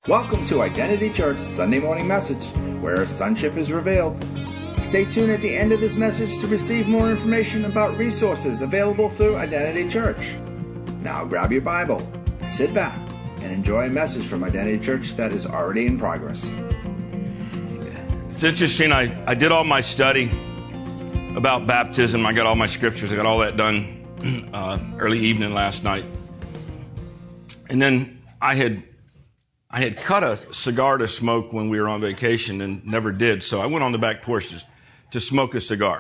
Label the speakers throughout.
Speaker 1: Welcome to Identity Church Sunday Morning Message, where sonship is revealed. Stay tuned at the end of this message to receive more information about resources available through Identity Church. Now grab your Bible, sit back, and enjoy a message from Identity Church that is already in progress.
Speaker 2: It's interesting, I did all my study about baptism. I got all my scriptures. I got all that done early evening last night. And then I had cut a cigar to smoke when we were on vacation and never did, so I went on the back porch to smoke a cigar.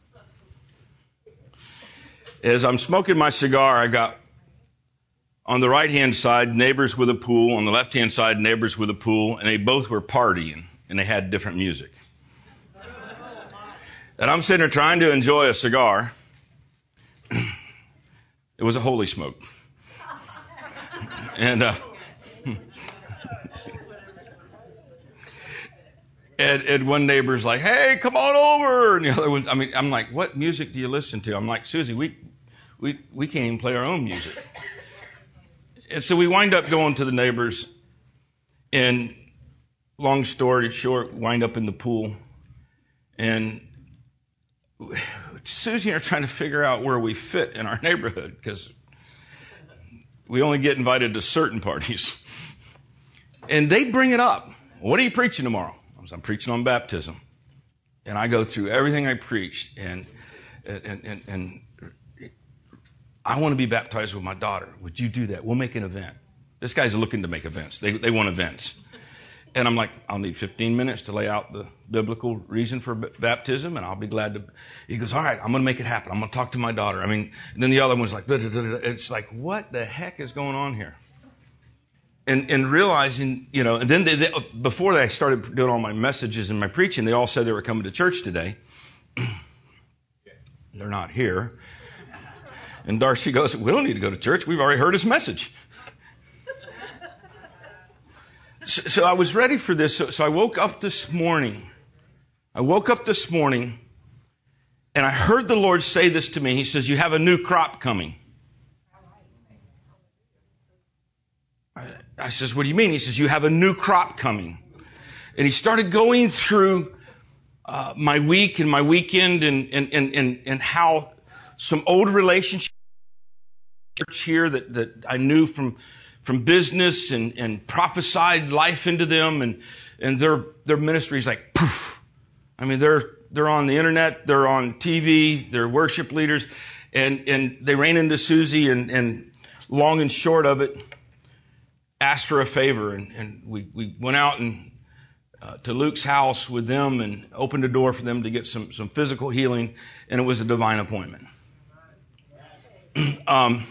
Speaker 2: As I'm smoking my cigar, I got on the right-hand side neighbors with a pool, on the left-hand side neighbors with a pool, and they both were partying, and they had different music. And I'm sitting there trying to enjoy a cigar. It was a holy smoke. And And one neighbor's like, "Hey, come on over." And the other one, I'm like, "What music do you listen to?" I'm like, "Susie, we can't even play our own music." And so we wind up going to the neighbors, and long story short, wind up in the pool. And Susie and I are trying to figure out where we fit in our neighborhood, because we only get invited to certain parties. And they bring it up. "What are you preaching tomorrow?" I'm preaching on baptism. And I go through everything I preached, and I want to be baptized with my daughter. Would you do that? We'll make an event. This guy's looking to make events. They want events. And I'm like, "I'll need 15 minutes to lay out the biblical reason for baptism, and I'll be glad to." He goes, "All right, I'm going to make it happen. I'm going to talk to my daughter." And then the other one's like, it's like, what the heck is going on here? And realizing, and then before I started doing all my messages and my preaching, they all said they were coming to church today. They're not here. And Darcy goes, "We don't need to go to church. We've already heard his message." So I was ready for this. So I woke up this morning. And I heard the Lord say this to me. He says, "You have a new crop coming." I says, "What do you mean?" He says, "You have a new crop coming." And he started going through my week and my weekend and how some old relationships here that I knew from business and prophesied life into them, and their ministry is like poof. They're on the internet, they're on TV, they're worship leaders, and they ran into Susie and long and short of it, asked for a favor, and we went out and to Luke's house with them and opened a door for them to get some physical healing, and it was a divine appointment. And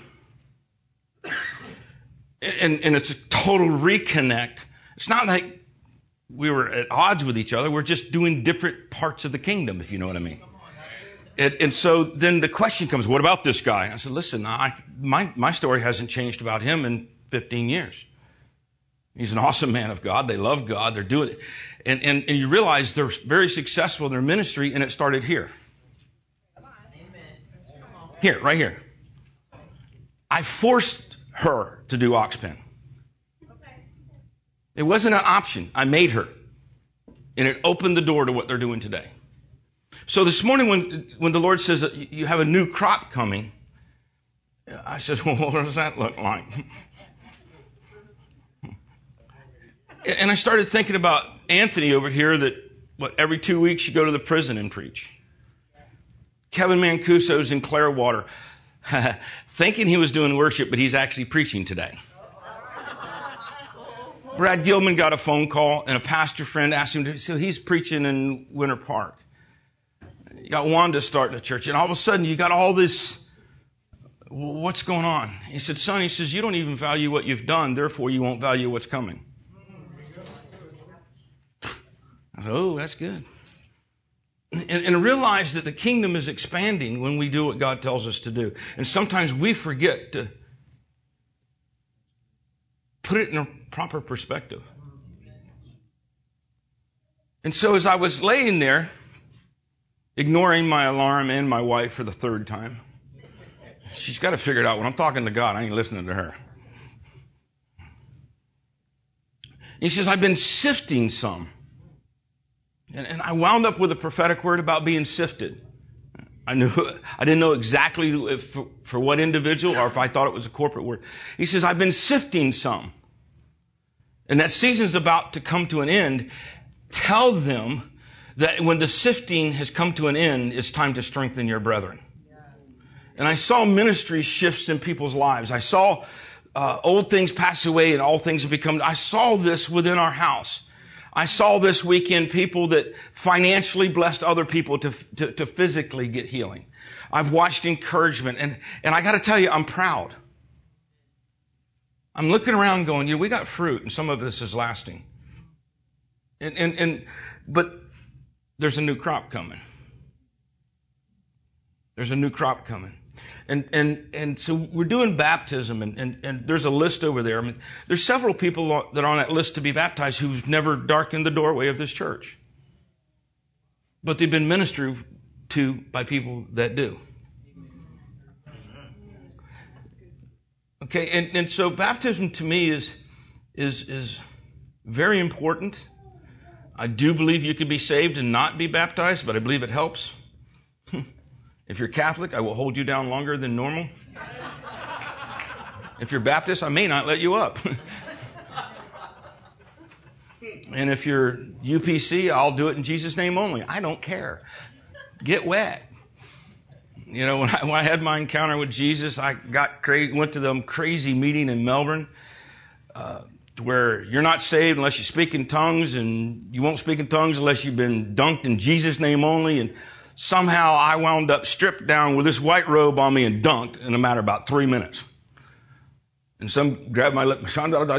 Speaker 2: it's a total reconnect. It's not like we were at odds with each other. We're just doing different parts of the kingdom, if you know what I mean. And so then the question comes, what about this guy? I said, "Listen, my story hasn't changed about him in 15 years. He's an awesome man of God. They love God. They're doing it. And you realize they're very successful in their ministry, and it started here. Here, right here. I forced her to do Oxpen. It wasn't an option. I made her. And it opened the door to what they're doing today. So this morning when the Lord says that you have a new crop coming, I said, "Well, what does that look like?" And I started thinking about Anthony over here that, every 2 weeks you go to the prison and preach. Kevin Mancuso's in Clearwater, thinking he was doing worship, but he's actually preaching today. Brad Gilman got a phone call, and a pastor friend asked him so he's preaching in Winter Park. You got Wanda starting a church, and all of a sudden you got all this. What's going on? He said, "Son," he says, "you don't even value what you've done, therefore you won't value what's coming." I said, "Oh, that's good." And realize that the kingdom is expanding when we do what God tells us to do. And sometimes we forget to put it in a proper perspective. And so as I was laying there, ignoring my alarm and my wife for the third time, she's got to figure it out. When I'm talking to God, I ain't listening to her. He says, I've been sifting some. And I wound up with a prophetic word about being sifted. I didn't know exactly for what individual or if I thought it was a corporate word. He says, I've been sifting some. And that season's about to come to an end. Tell them that when the sifting has come to an end, it's time to strengthen your brethren. And I saw ministry shifts in people's lives. I saw old things pass away and all things have become. I saw this within our house. I saw this weekend people that financially blessed other people to physically get healing. I've watched encouragement, and I got to tell you, I'm proud. I'm looking around going, we got fruit, and some of this is lasting. But there's a new crop coming. There's a new crop coming. And so we're doing baptism, and there's a list over there. I mean, there's several people that are on that list to be baptized who've never darkened the doorway of this church. But they've been ministered to by people that do. Okay, and so baptism to me is very important. I do believe you can be saved and not be baptized, but I believe it helps. If you're Catholic, I will hold you down longer than normal. If you're Baptist, I may not let you up. And if you're UPC, I'll do it in Jesus' name only. I don't care. Get wet. When I had my encounter with Jesus, I went to the crazy meeting in Melbourne, where you're not saved unless you speak in tongues, and you won't speak in tongues unless you've been dunked in Jesus' name only. And somehow I wound up stripped down with this white robe on me and dunked in a matter of about 3 minutes. And some grabbed my lip.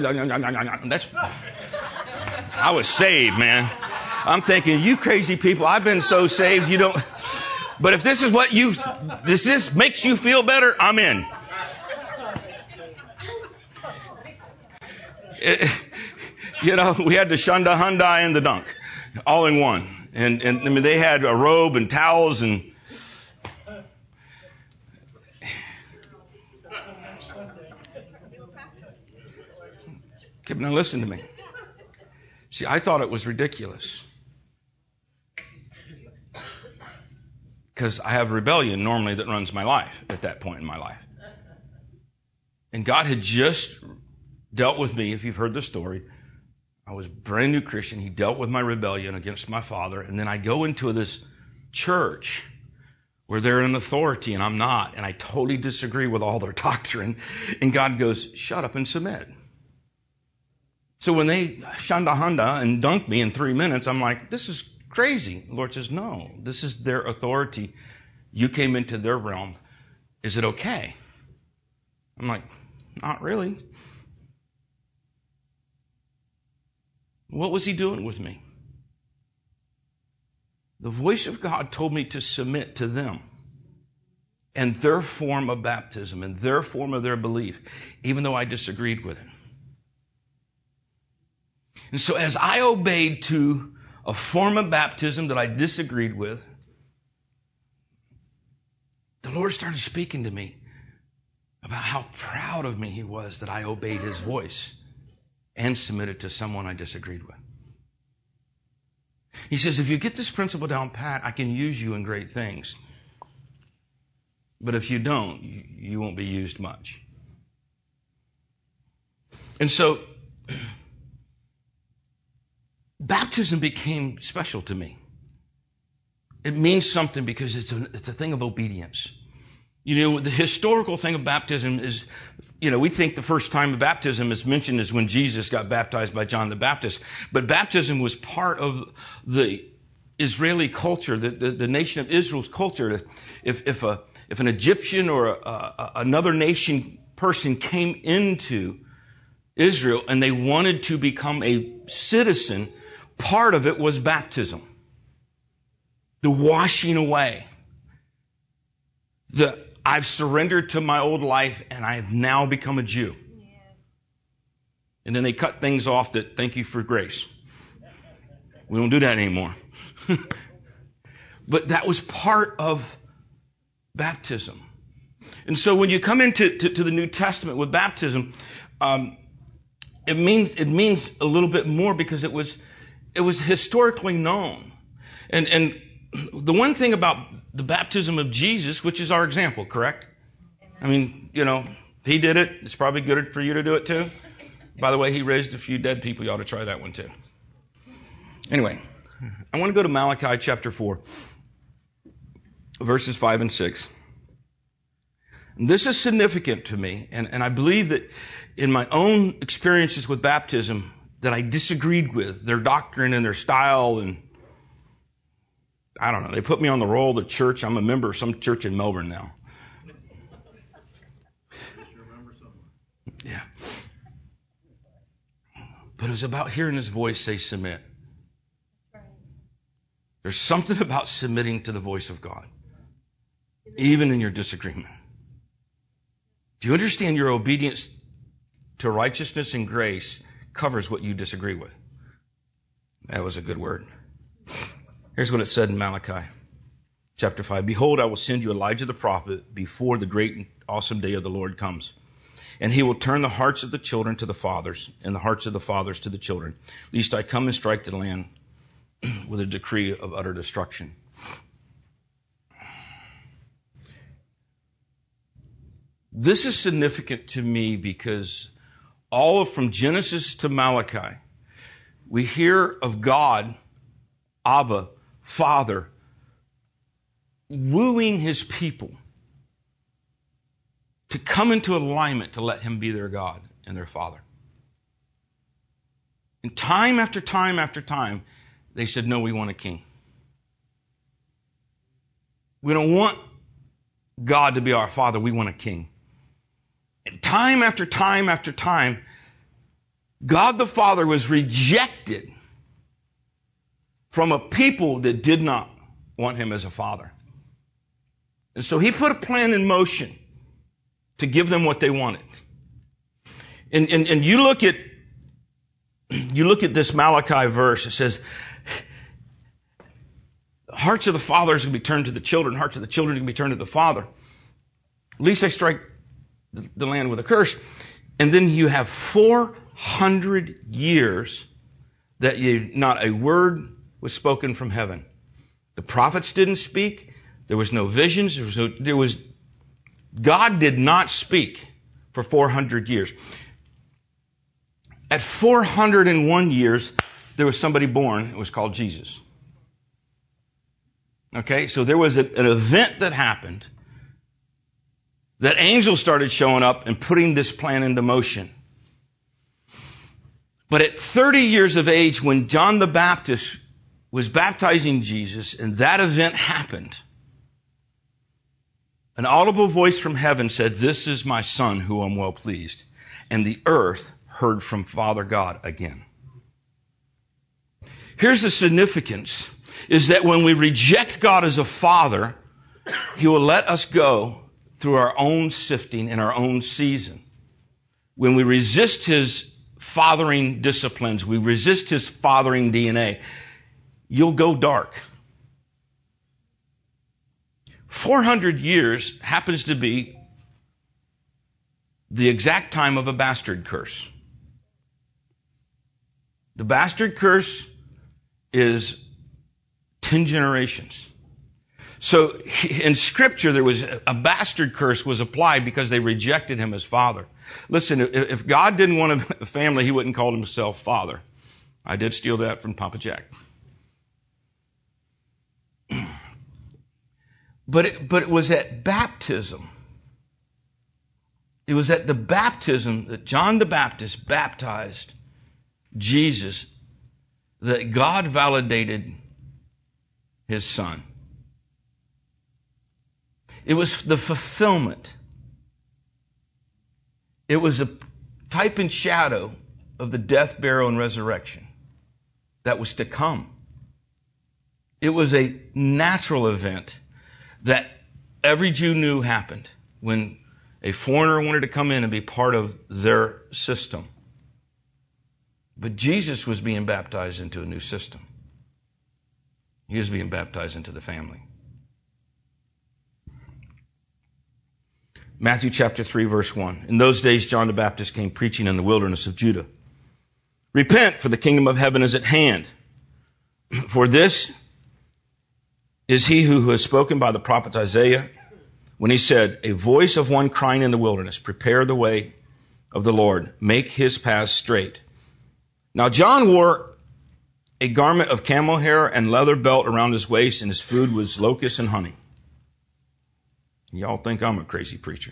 Speaker 2: I was saved, man. I'm thinking, you crazy people, I've been so saved, you don't. But if this is what this makes you feel better, I'm in. We had the Shunda Hyundai and the dunk all in one. And I mean, they had a robe and towels and okay, now listen to me. See, I thought it was ridiculous because I have rebellion normally that runs my life at that point in my life. And God had just dealt with me, if you've heard the story. I was a brand new Christian. He dealt with my rebellion against my father. And then I go into this church where they're an authority and I'm not. And I totally disagree with all their doctrine. And God goes, shut up and submit. So when they shanda honda and dunked me in 3 minutes, I'm like, this is crazy. The Lord says, no, this is their authority. You came into their realm. Is it okay? I'm like, not really. What was he doing with me? The voice of God told me to submit to them and their form of baptism and their form of their belief, even though I disagreed with it. And so as I obeyed to a form of baptism that I disagreed with, the Lord started speaking to me about how proud of me he was that I obeyed his voice and submitted to someone I disagreed with. He says, if you get this principle down pat, I can use you in great things. But if you don't, you won't be used much. And so, baptism became special to me. It means something because it's a thing of obedience. The historical thing of baptism is, we think the first time of baptism is mentioned is when Jesus got baptized by John the Baptist. But baptism was part of the Israeli culture, the nation of Israel's culture. If an Egyptian or another nation person came into Israel and they wanted to become a citizen, part of it was baptism. The washing away. I've surrendered to my old life and I have now become a Jew. Yes. And then they cut things off that thank you for grace. We don't do that anymore. But that was part of baptism. And so when you come into the New Testament with baptism, it means a little bit more because it was historically known. And the one thing about the baptism of Jesus, which is our example, correct? I mean, he did it. It's probably good for you to do it too. By the way, he raised a few dead people. You ought to try that one too. Anyway, I want to go to Malachi chapter 4, verses 5 and 6. This is significant to me, and I believe that in my own experiences with baptism that I disagreed with their doctrine and their style, and I don't know, they put me on the roll of the church. I'm a member of some church in Melbourne now. Yeah. But it was about hearing his voice say submit. There's something about submitting to the voice of God, even in your disagreement. Do you understand your obedience to righteousness and grace covers what you disagree with? That was a good word. Here's what it said in Malachi chapter 5. Behold, I will send you Elijah the prophet before the great and awesome day of the Lord comes. And he will turn the hearts of the children to the fathers and the hearts of the fathers to the children, lest I come and strike the land with a decree of utter destruction. This is significant to me because from Genesis to Malachi, we hear of God, Abba, Father, wooing his people to come into alignment to let him be their God and their Father. And time after time after time, they said, no, we want a king. We don't want God to be our Father. We want a king. And time after time after time, God the Father was rejected from a people that did not want him as a father. And so he put a plan in motion to give them what they wanted. And you look at this Malachi verse, it says, hearts of the fathers can be turned to the children, hearts of the children can be turned to the father. At least I strike the land with a curse. And then you have 400 years that not a word was spoken from heaven. The prophets didn't speak. There was no visions. God did not speak for 400 years. At 401 years, there was somebody born. It was called Jesus. Okay, so there was an event that happened that angels started showing up and putting this plan into motion. But at 30 years of age, when John the Baptist was baptizing Jesus and that event happened, an audible voice from heaven said, this is my son who I'm well pleased. And the earth heard from Father God again. Here's the significance, is that when we reject God as a father, he will let us go through our own sifting in our own season. When we resist his fathering disciplines, we resist his fathering DNA, you'll go dark. 400 years happens to be the exact time of a bastard curse. The bastard curse is 10 generations. So in Scripture, there was a bastard curse was applied because they rejected him as father. Listen, if God didn't want a family, he wouldn't call himself father. I did steal that from Papa Jack. But it was at baptism. It was at the baptism that John the Baptist baptized Jesus that God validated his son. It was the fulfillment. It was a type and shadow of the death, burial, and resurrection that was to come. It was a natural event that every Jew knew happened when a foreigner wanted to come in and be part of their system. But Jesus was being baptized into a new system. He was being baptized into the family. Matthew chapter 3, verse 1. In those days, John the Baptist came preaching in the wilderness of Judah Repent, for the kingdom of heaven is at hand. For this is he who has spoken by the prophet Isaiah when he said, a voice of one crying in the wilderness, prepare the way of the Lord, make his paths straight. Now John wore a garment of camel hair and leather belt around his waist, and his food was locusts and honey. Y'all think I'm a crazy preacher.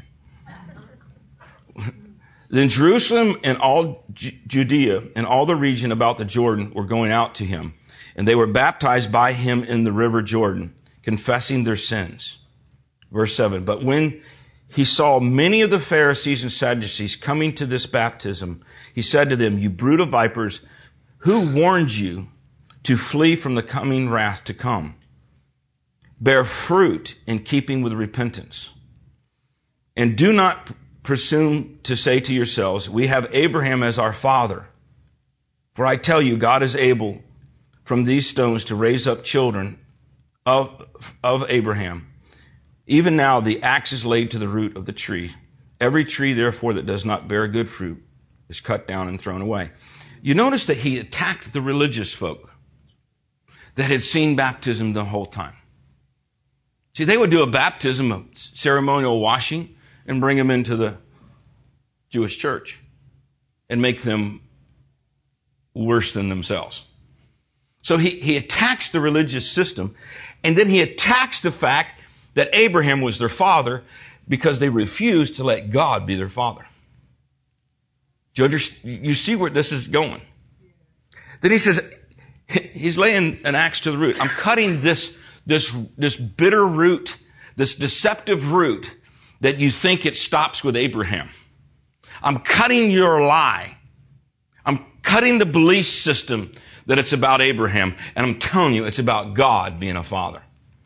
Speaker 2: Then Jerusalem and all Judea and all the region about the Jordan were going out to him, and they were baptized by him in the river Jordan, confessing their sins. Verse 7, but when he saw many of the Pharisees and Sadducees coming to this baptism, he said to them, you brood of vipers, who warned you to flee from the coming wrath to come? Bear fruit in keeping with repentance. And do not presume to say to yourselves, we have Abraham as our father. For I tell you, God is able from these stones to raise up children of Abraham. Even now the axe is laid to the root of the tree. Every tree, therefore, that does not bear good fruit is cut down and thrown away. You notice that he attacked the religious folk that had seen baptism the whole time. See, they would do a baptism, a ceremonial washing, and bring them into the Jewish church and make them worse than themselves. So he attacks the religious system, and then he attacks the fact that Abraham was their father because they refused to let God be their father. Do you understand? You see where this is going? Then he says, he's laying an axe to the root. I'm cutting this bitter root, this deceptive root that you think it stops with Abraham. I'm cutting your lie. I'm cutting the belief system that it's about Abraham, and I'm telling you it's about God being a father.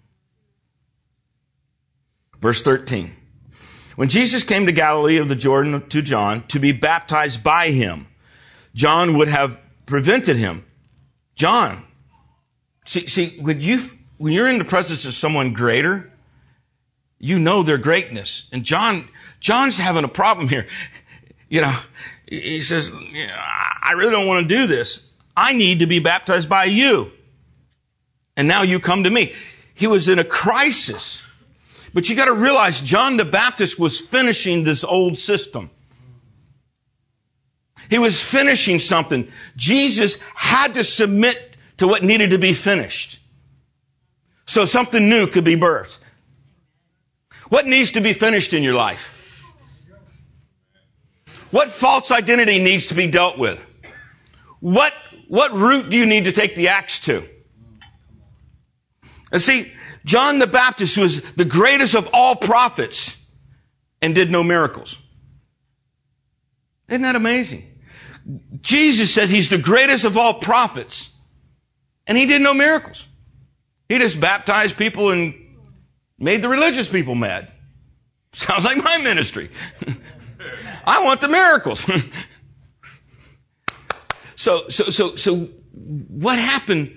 Speaker 2: Verse 13. When Jesus came to Galilee of the Jordan to John to be baptized by him, John would have prevented him. John, see, when you're in the presence of someone greater, you know their greatness. And John's having a problem here. You know, he says, I really don't want to do this. I need to be baptized by you. And now you come to me. He was in a crisis. But you got to realize John the Baptist was finishing this old system. He was finishing something. Jesus had to submit to what needed to be finished, so something new could be birthed. What needs to be finished in your life? What false identity needs to be dealt with? What root do you need to take the axe to? And see, John the Baptist was the greatest of all prophets and did no miracles. Isn't that amazing? Jesus said he's the greatest of all prophets and he did no miracles. He just baptized people and made the religious people mad. Sounds like my ministry. I want the miracles. So what happened?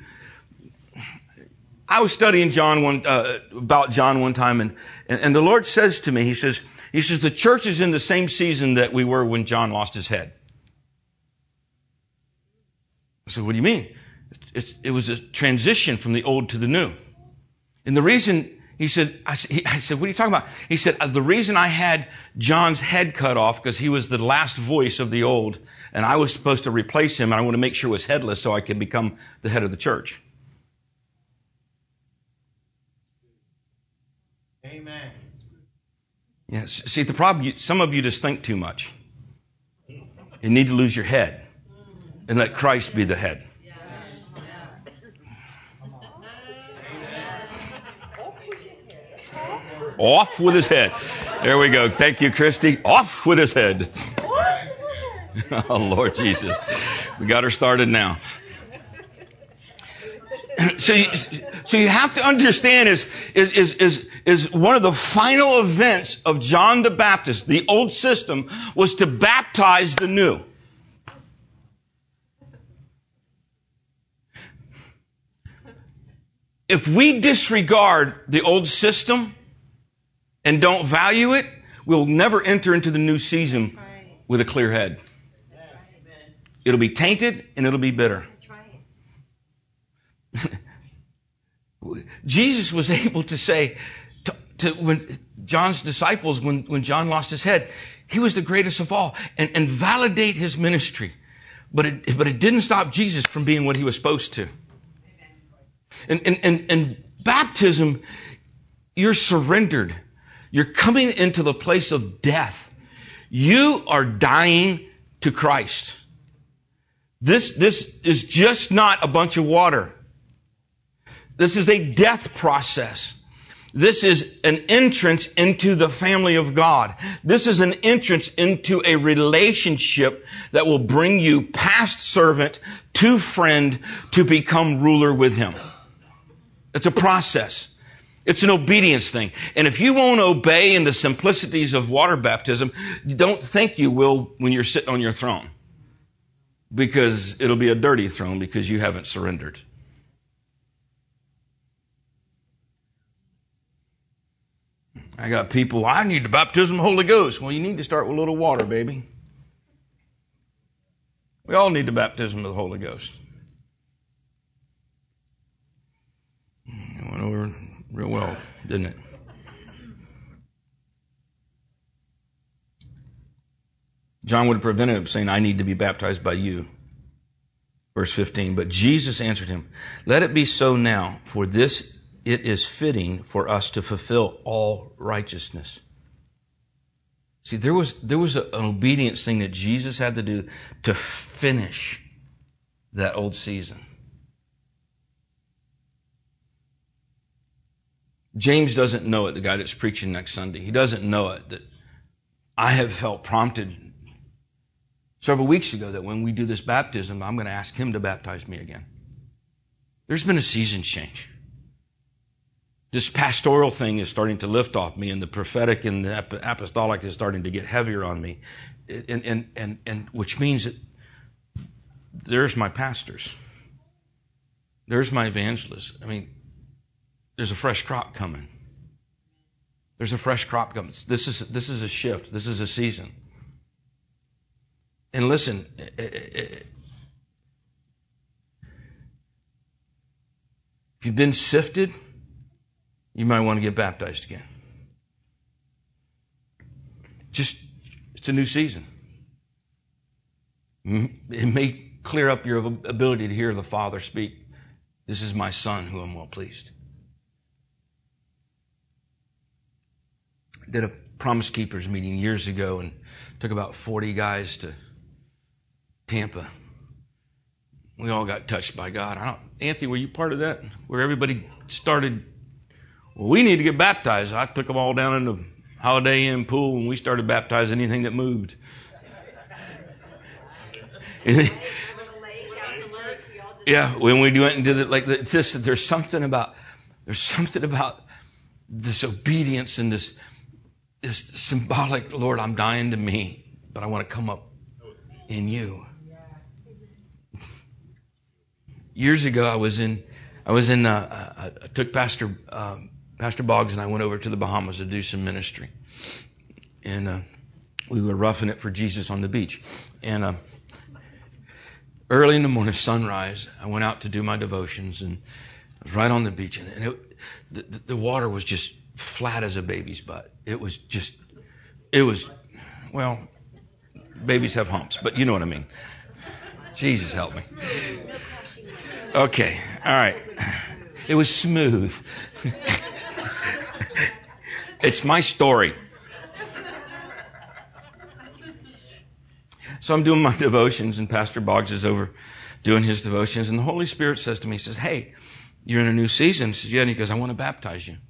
Speaker 2: I was studying about John one time, and the Lord says to me, He says, the church is in the same season that we were when John lost his head. I said, what do you mean? It was a transition from the old to the new. And the reason, I said, what are you talking about? He said, the reason I had John's head cut off, because he was the last voice of the old, and I was supposed to replace him, and I want to make sure it was headless so I could become the head of the church.
Speaker 3: Amen.
Speaker 2: Yes. See, the problem, some of you just think too much. You need to lose your head and let Christ be the head. Off with his head. There we go. Thank you, Christy. Off with his head. Oh, Lord Jesus. We got her started now. So you have to understand is one of the final events of John the Baptist, the old system, was to baptize the new. If we disregard the old system and don't value it, we'll never enter into the new season with a clear head. It'll be tainted and it'll be bitter.
Speaker 3: That's right.
Speaker 2: Jesus was able to say to when John's disciples, when John lost his head, he was the greatest of all, and validate his ministry. But it didn't stop Jesus from being what he was supposed to. And baptism, you're surrendered. You're coming into the place of death. You are dying to Christ. This is just not a bunch of water. This is a death process. This is an entrance into the family of God. This is an entrance into a relationship that will bring you past servant to friend to become ruler with Him. It's a process. It's an obedience thing. And if you won't obey in the simplicities of water baptism, don't think you will when you're sitting on your throne. Because it'll be a dirty throne because you haven't surrendered. I got people, I need the baptism of the Holy Ghost. Well, you need to start with a little water, baby. We all need the baptism of the Holy Ghost. It went over real well, didn't it? John would have prevented him saying, I need to be baptized by you. Verse 15, but Jesus answered him, let it be so now, for this it is fitting for us to fulfill all righteousness. See, there was an obedience thing that Jesus had to do to finish that old season. James doesn't know it, the guy that's preaching next Sunday. He doesn't know it, that I have felt prompted several weeks ago that when we do this baptism, I'm going to ask him to baptize me again. There's been a season change. This pastoral thing is starting to lift off me, and the prophetic and the apostolic is starting to get heavier on me. And which means that there's my pastors. There's my evangelists. I mean, there's a fresh crop coming. There's a fresh crop coming. This is a shift. This is a season. And listen, if you've been sifted, you might want to get baptized again. It's a new season. It may clear up your ability to hear the Father speak. This is my Son who I'm well pleased. I did a Promise Keepers meeting years ago and took about 40 guys to Tampa. We all got touched by God. Anthony, were you part of that? Where everybody started, well, we need to get baptized. I took them all down in the Holiday Inn pool and we started baptizing anything that moved. Yeah, when we went into there's something about this obedience and this symbolic, Lord, I'm dying to me, but I want to come up in you. Years ago, I took Pastor Boggs and I went over to the Bahamas to do some ministry. And we were roughing it for Jesus on the beach. And early in the morning, sunrise, I went out to do my devotions and I was right on the beach. And the water was just flat as a baby's butt. Well, babies have humps, but you know what I mean. Jesus help me. Okay, all right. It was smooth. It's my story. So I'm doing my devotions and Pastor Boggs is over doing his devotions and the Holy Spirit says to me, he says, hey, you're in a new season. I says, yeah, and he goes, I want to baptize you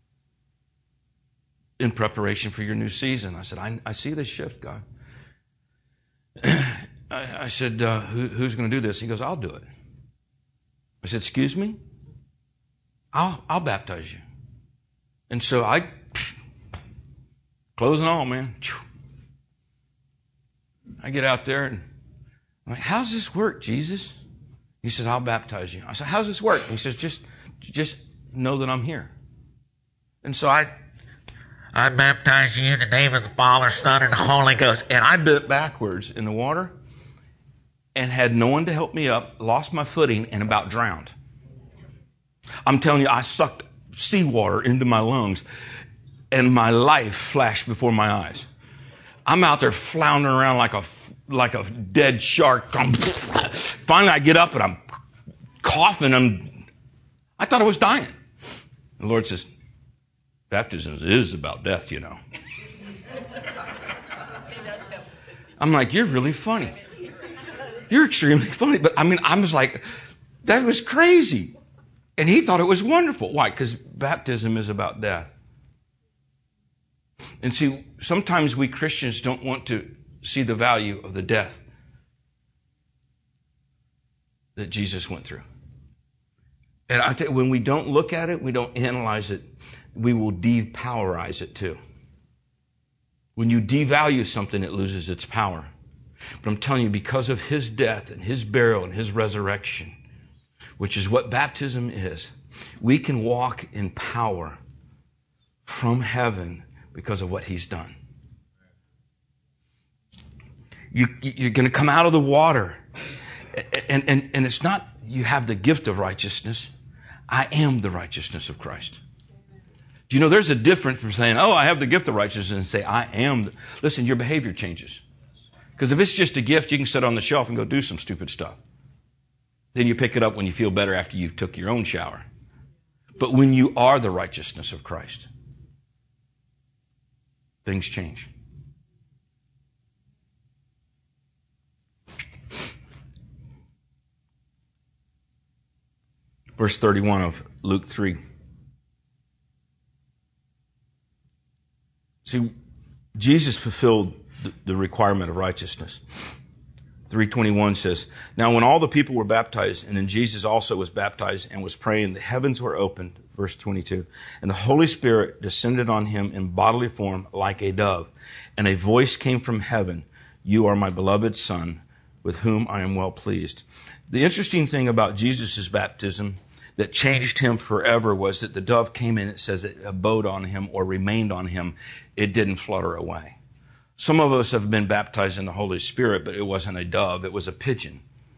Speaker 2: in preparation for your new season. I said, I see this shift, God. I said, who's going to do this? He goes, I'll do it. I said, excuse me? I'll baptize you. And so closing all, man. I get out there and I'm like, how's this work, Jesus? He says, I'll baptize you. I said, how's this work? He says, just know that I'm here. And so I baptize you in the name of the Father, Son, and the Holy Ghost. And I bit backwards in the water. and had no one to help me up, lost my footing, and about drowned. I'm telling you, I sucked seawater into my lungs, and my life flashed before my eyes. I'm out there floundering around like a dead shark. Finally, I get up and I'm coughing. I thought I was dying. The Lord says, baptism is about death, you know. I'm like, you're really funny. You're extremely funny. But I was like, that was crazy. And he thought it was wonderful. Why? Because baptism is about death. And see, sometimes we Christians don't want to see the value of the death that Jesus went through. And I tell you, when we don't look at it, we don't analyze it, we will depowerize it too. When you devalue something, it loses its power. But I'm telling you, because of his death and his burial and his resurrection, which is what baptism is, we can walk in power from heaven because of what he's done. You're going to come out of the water. And it's not you have the gift of righteousness. I am the righteousness of Christ. Do you know there's a difference from saying, oh, I have the gift of righteousness, and say, I am. Listen, your behavior changes. Because if it's just a gift, you can sit on the shelf and go do some stupid stuff. Then you pick it up when you feel better after you took your own shower. But when you are the righteousness of Christ, things change. Verse 31 of Luke 3. See, Jesus fulfilled the requirement of righteousness. 3:21 says, now when all the people were baptized, and then Jesus also was baptized and was praying, the heavens were opened, verse 22, and the Holy Spirit descended on him in bodily form like a dove, and a voice came from heaven, you are my beloved Son, with whom I am well pleased. The interesting thing about Jesus' baptism that changed him forever was that the dove came in, it says it abode on him or remained on him. It didn't flutter away. Some of us have been baptized in the Holy Spirit, but it wasn't a dove, it was a pigeon.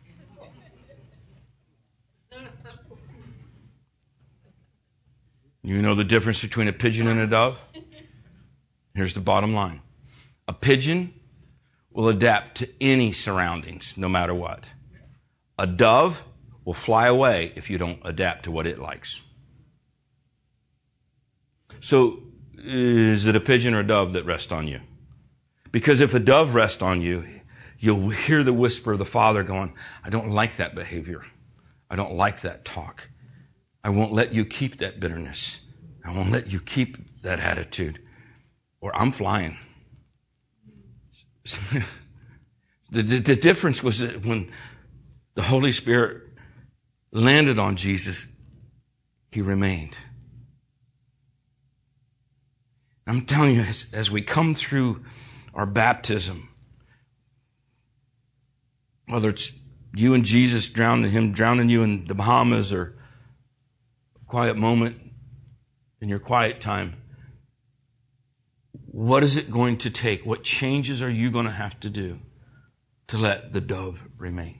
Speaker 2: You know the difference between a pigeon and a dove? Here's the bottom line. A pigeon will adapt to any surroundings, no matter what. A dove will fly away if you don't adapt to what it likes. So, is it a pigeon or a dove that rests on you? Because if a dove rests on you, you'll hear the whisper of the Father going, I don't like that behavior. I don't like that talk. I won't let you keep that bitterness. I won't let you keep that attitude. Or I'm flying. The difference was that when the Holy Spirit landed on Jesus, he remained. I'm telling you, as we come through our baptism, whether it's you and Jesus drowning him, drowning you in the Bahamas, or a quiet moment in your quiet time, what is it going to take? What changes are you going to have to do to let the dove remain?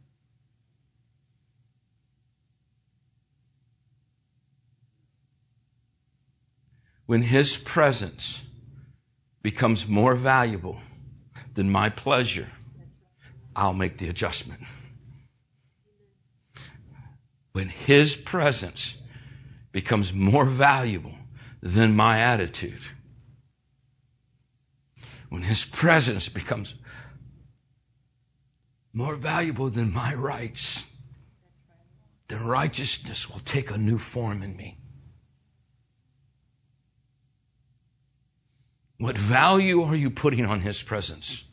Speaker 2: When his presence becomes more valuable than my pleasure, I'll make the adjustment. When his presence becomes more valuable than my attitude, when his presence becomes more valuable than my rights, then righteousness will take a new form in me. What value are you putting on his presence?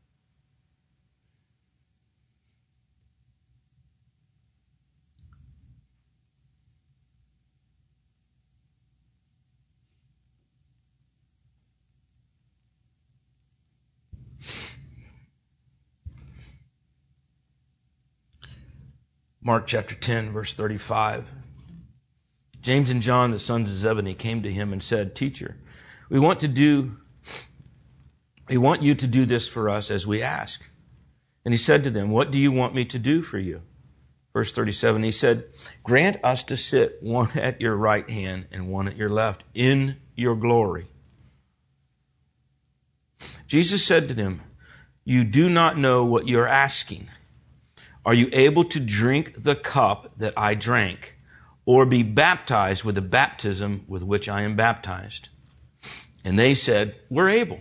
Speaker 2: Mark chapter 10, verse 35. James and John, the sons of Zebedee, came to him and said, Teacher, we want you to do this for us as we ask. And he said to them, what do you want me to do for you? Verse 37, he said, grant us to sit one at your right hand and one at your left in your glory. Jesus said to them, you do not know what you're asking. Are you able to drink the cup that I drank, or be baptized with the baptism with which I am baptized? And they said, we're able.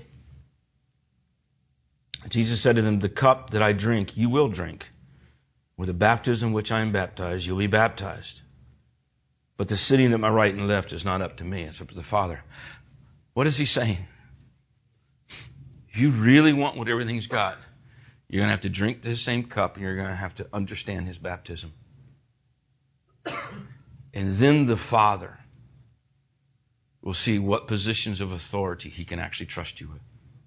Speaker 2: Jesus said to them, the cup that I drink, you will drink. With the baptism which I am baptized, you'll be baptized. But the sitting at my right and left is not up to me, it's up to the Father. What is he saying? If you really want what everything's got, you're going to have to drink this same cup and you're going to have to understand his baptism. And then the Father will see what positions of authority he can actually trust you with.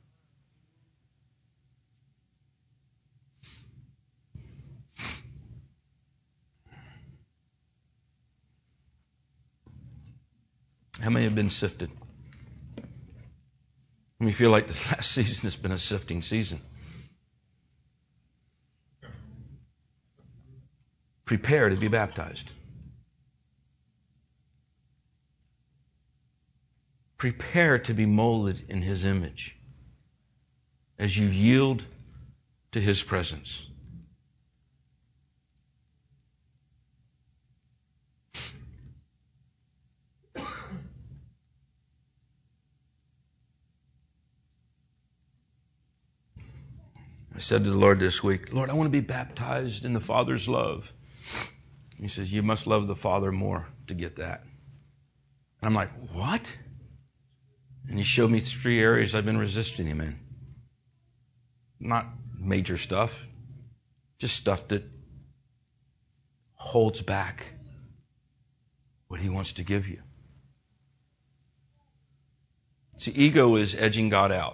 Speaker 2: How many have been sifted? How many feel like this last season has been a sifting season? Prepare to be baptized. Prepare to be molded in his image as you yield to his presence. I said to the Lord this week, Lord, I want to be baptized in the Father's love. He says, you must love the Father more to get that. And I'm like, what? And he showed me 3 areas I've been resisting him in. Not major stuff, just stuff that holds back what he wants to give you. See, ego is edging God out.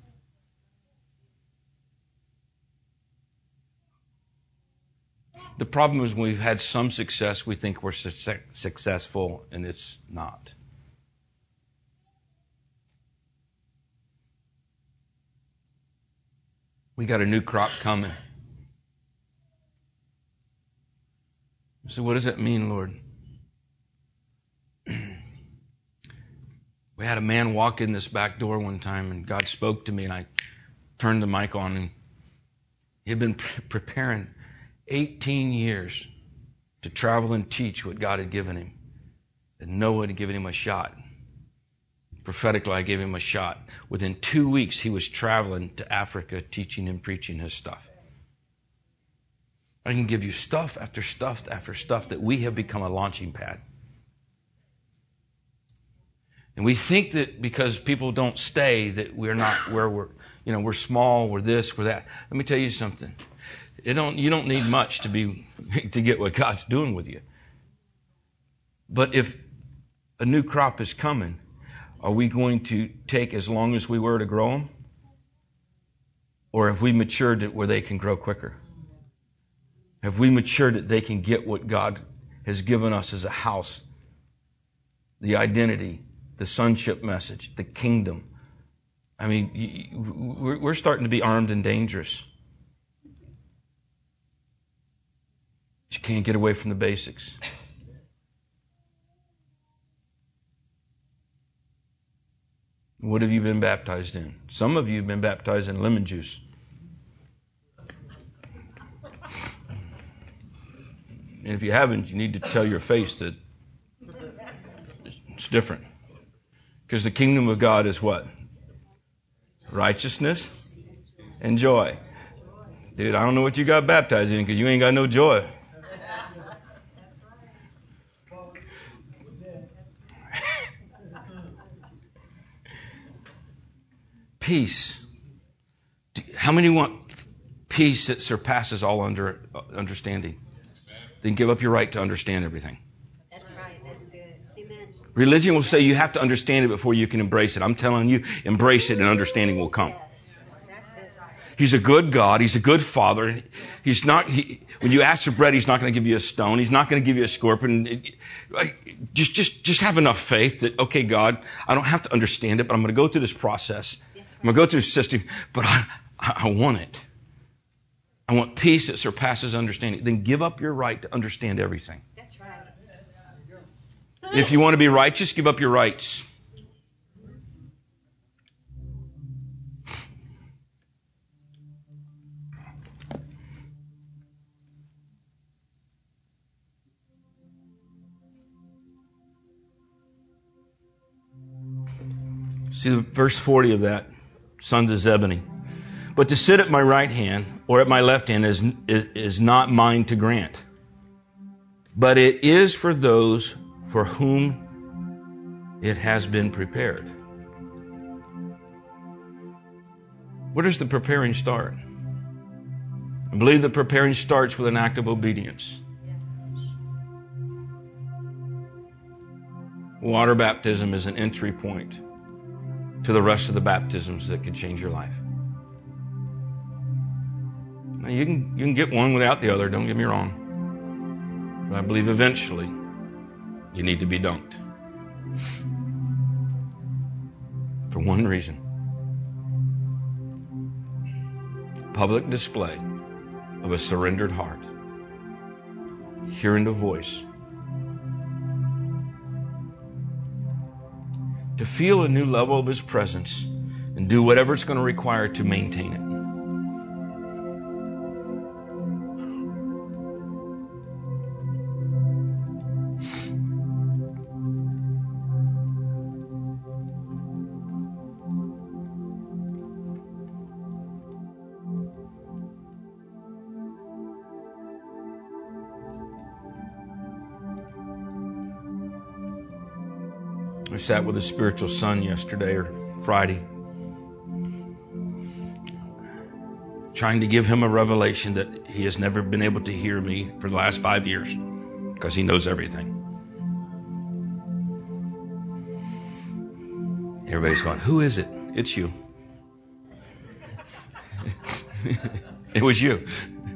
Speaker 2: The problem is when we've had some success, we think we're successful, and it's not. We got a new crop coming. So what does that mean, Lord? We had a man walk in this back door one time, and God spoke to me, and I turned the mic on, and he had been preparing 18 years to travel and teach what God had given him. And Noah had given him a shot. Prophetically, I gave him a shot. Within 2 weeks, he was traveling to Africa, teaching and preaching his stuff. I can give you stuff after stuff after stuff that we have become a launching pad. And we think that because people don't stay, that we're not where we're small, we're this, we're that. Let me tell you something. You don't need much to get what God's doing with you. But if a new crop is coming, are we going to take as long as we were to grow them? Or have we matured it where they can grow quicker? Have we matured that they can get what God has given us as a house? The identity, the sonship message, the kingdom. I mean, we're starting to be armed and dangerous. You can't get away from the basics. What have you been baptized in? Some of you have been baptized in lemon juice. And if you haven't, you need to tell your face that it's different. Because the kingdom of God is what? Righteousness and joy. Dude, I don't know what you got baptized in because you ain't got no joy. Peace. How many want peace that surpasses all understanding? Then give up your right to understand everything.
Speaker 4: That's right. That's good. Amen.
Speaker 2: Religion will say you have to understand it before you can embrace it. I'm telling you, embrace it and understanding will come. He's a good God. He's a good Father. He's not. When you ask for bread, He's not going to give you a stone. He's not going to give you a scorpion. Just have enough faith that, okay, God, I don't have to understand it, but I'm going to go through this process. I'm going to go through a system, but I want it. I want peace that surpasses understanding. Then give up your right to understand everything.
Speaker 4: That's right.
Speaker 2: If you want to be righteous, give up your rights. See verse 40 of that, sons of Zebedee. But to sit at my right hand or at my left hand is not mine to grant, but it is for those for whom it has been prepared. Where does the preparing start? I believe the preparing starts with an act of obedience. Water baptism is an entry point to the rest of the baptisms that could change your life. Now you can get one without the other, don't get me wrong. But I believe eventually you need to be dunked. For one reason. Public display of a surrendered heart. Hearing the voice. To feel a new level of His presence and do whatever it's going to require to maintain it. I sat with a spiritual son yesterday or Friday, trying to give him a revelation that he has never been able to hear me for the last 5 years because he knows everything. Everybody's going, who is it? It's you. It was you.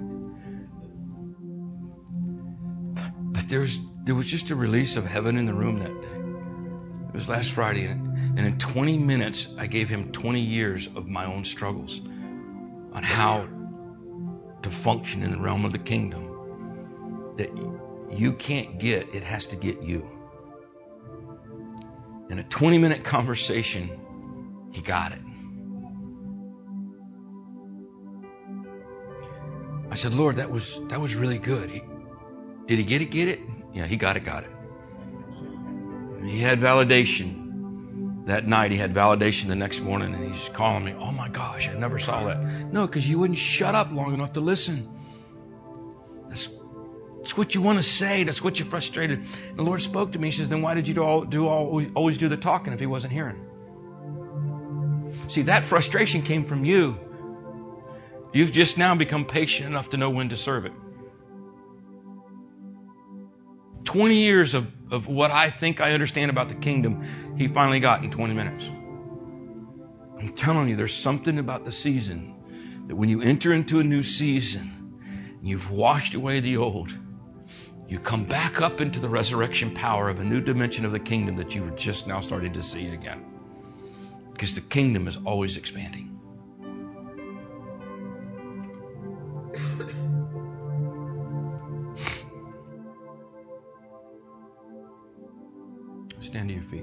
Speaker 2: But there was just a release of heaven in the room that day. It was last Friday, and in 20 minutes, I gave him 20 years of my own struggles on how to function in the realm of the kingdom that you can't get, it has to get you. In a 20-minute conversation, he got it. I said, Lord, that was really good. Did he get it? Yeah, he got it. He had validation that night. He had validation the next morning, and he's calling me, oh my gosh, I never saw that. No, because you wouldn't shut up long enough to listen. That's what you want to say. That's what you're frustrated. And the Lord spoke to me. He says, then why did you always do the talking if He wasn't hearing? See, that frustration came from you. You've just now become patient enough to know when to serve it. 20 years of what I think I understand about the kingdom, he finally got in 20 minutes. I'm telling you, there's something about the season that when you enter into a new season, and you've washed away the old, you come back up into the resurrection power of a new dimension of the kingdom that you were just now starting to see again. Because the kingdom is always expanding. Stand to your feet.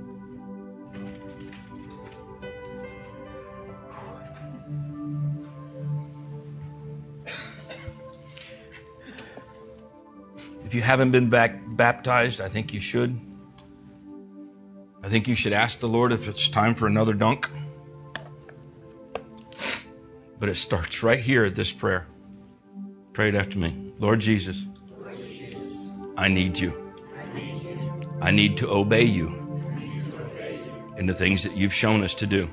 Speaker 2: If you haven't been baptized, I think you should. I think you should ask the Lord if it's time for another dunk. But it starts right here at this prayer. Pray it after me. Lord Jesus, I need you. I need to obey you in the things that you've shown us to do.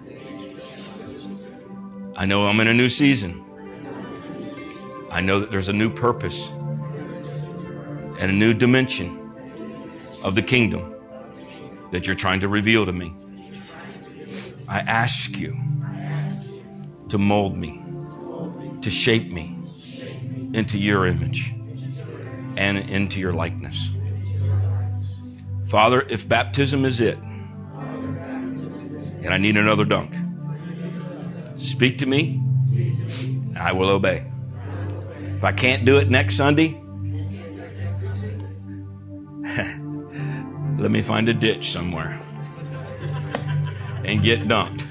Speaker 2: I know I'm in a new season. I know that there's a new purpose and a new dimension of the kingdom that you're trying to reveal to me. I ask you to mold me, to shape me into your image and into your likeness. Father, if baptism is it, and I need another dunk, speak to me, and I will obey. If I can't do it next Sunday, let me find a ditch somewhere and get dunked.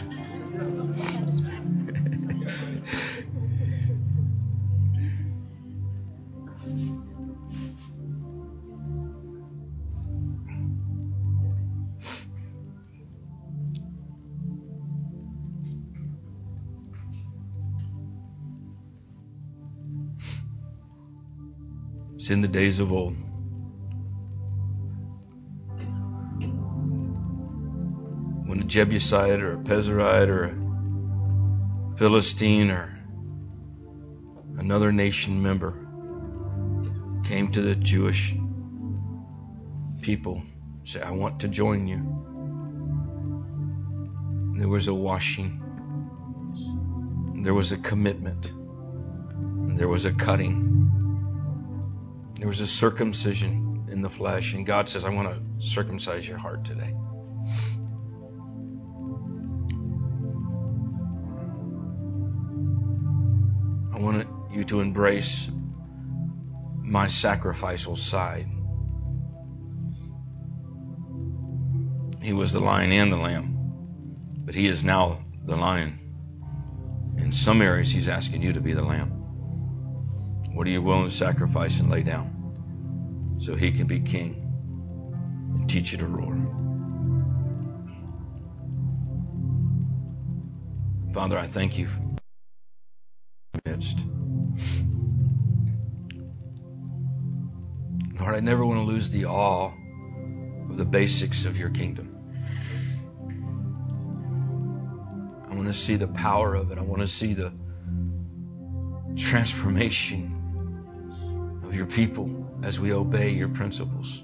Speaker 2: It's in the days of old. When a Jebusite or a Pezerite or a Philistine or another nation member came to the Jewish people, say, I want to join you. And there was a washing. And there was a commitment. And there was a cutting. There was a circumcision in the flesh. And God says, I want to circumcise your heart today. I want you to embrace my sacrificial side. He was the lion and the lamb, but he is now the lion. In some areas, he's asking you to be the lamb. What are you willing to sacrifice and lay down so he can be king and teach you to roar? Father, I thank you for the midst. Lord, I never want to lose the awe of the basics of your kingdom. I want to see the power of it. I want to see the transformation of your people as we obey your principles.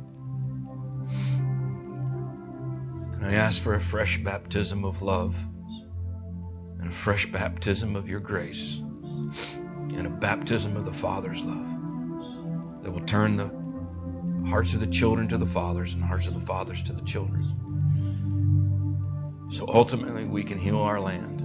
Speaker 2: And I ask for a fresh baptism of love and a fresh baptism of your grace and a baptism of the Father's love that will turn the hearts of the children to the fathers and hearts of the fathers to the children. So ultimately we can heal our land.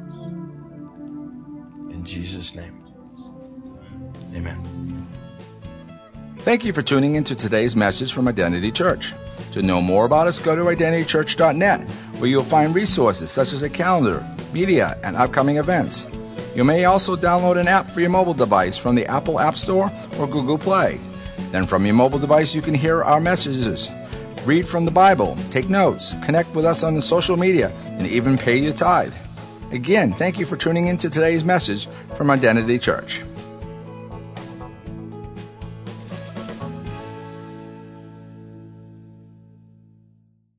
Speaker 2: In Jesus' name, amen.
Speaker 1: Thank you for tuning into today's message from Identity Church. To know more about us, go to identitychurch.net, where you'll find resources such as a calendar, media, and upcoming events. You may also download an app for your mobile device from the Apple App Store or Google Play. Then from your mobile device, you can hear our messages, read from the Bible, take notes, connect with us on the social media, and even pay your tithe. Again, thank you for tuning into today's message from Identity Church.